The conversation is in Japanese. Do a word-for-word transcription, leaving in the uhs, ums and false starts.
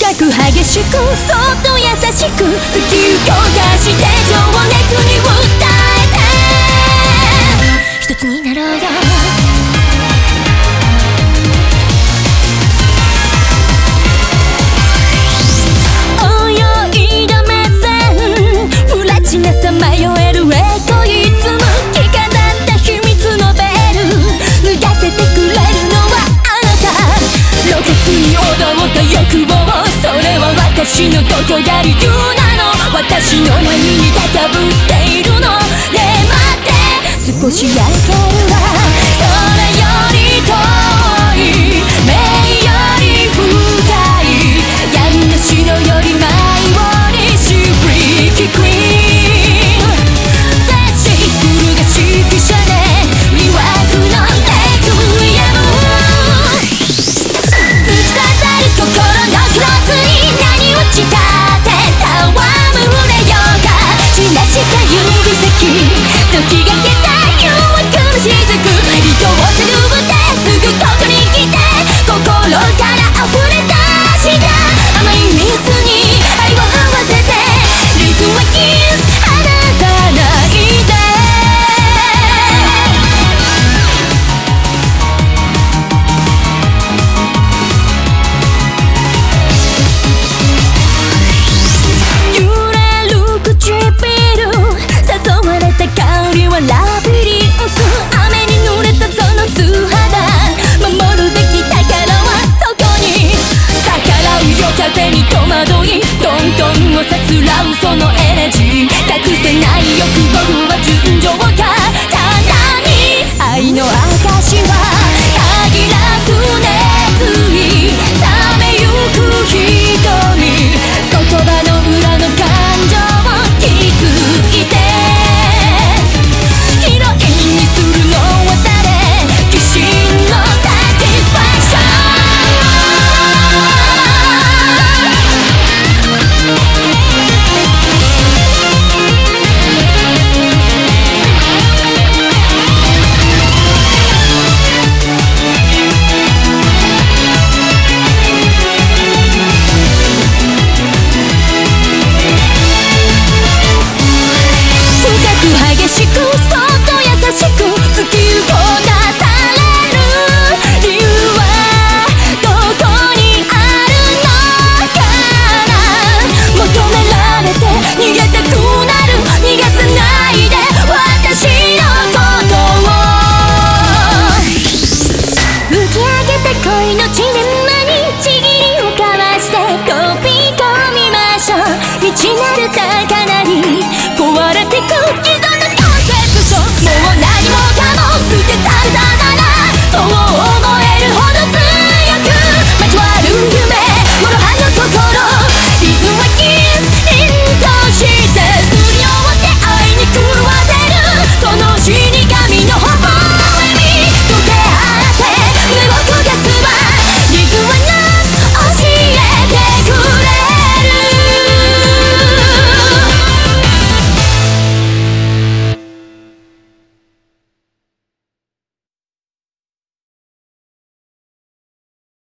かく激しくそっと優しく突き動かして情熱に訴えて一つになろうよ泳いだ目線不らちなさまよえるエゴイズム着飾った秘密のベール脱がせてくれるのはあなた露骨に踊った欲望それは私のどこが理由なの私の前に高ぶっているのねえ待って少しや